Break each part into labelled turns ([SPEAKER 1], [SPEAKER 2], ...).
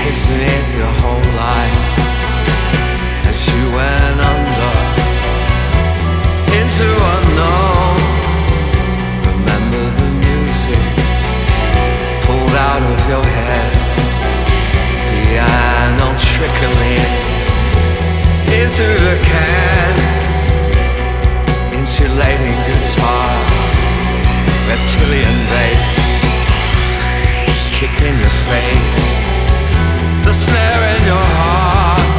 [SPEAKER 1] kissing it your whole life as you went under into unknown. Remember the music pulled out of your head, piano trickling into the cans, insulating guitars, reptilian bass kick in your face, the snare in your heart.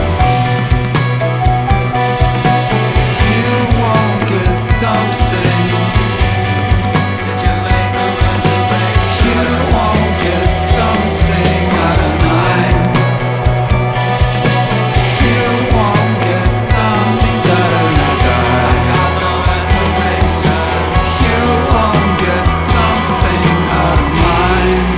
[SPEAKER 1] You won't give something. Did you make a reservation? You won't get something out of mine. You won't get something out of die. I got no reservation. You won't get something out of mine.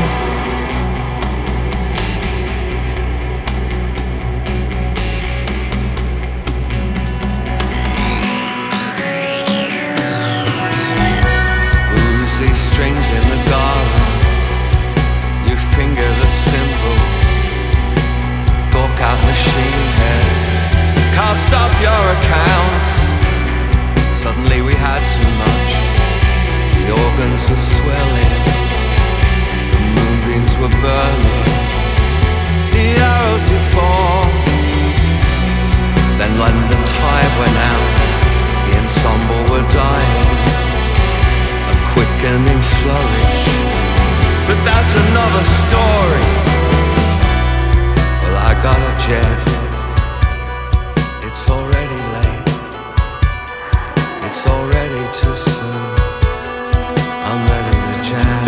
[SPEAKER 1] Boozy strings in the garden, you finger the cymbals, gawk out machine heads, cast up your accounts. Suddenly we had too much, the organs were swelling, the moonbeams were burning, the arrows deformed. Then when the tide went out, the ensemble were dying, a quickening flourish, but that's another story. Well, I got a jet, it's already late, it's already too soon, I'm ready to jam.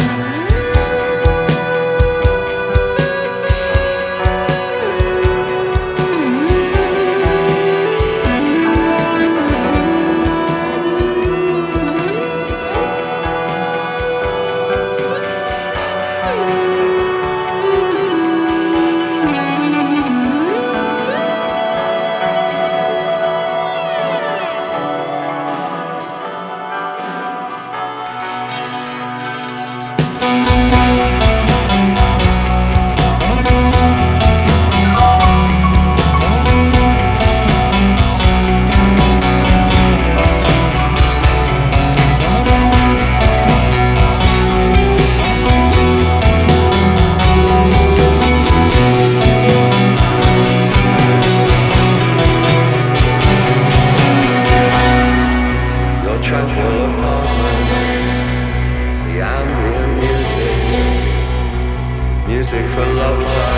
[SPEAKER 1] Tranquil apartment, the ambient music, music for love time.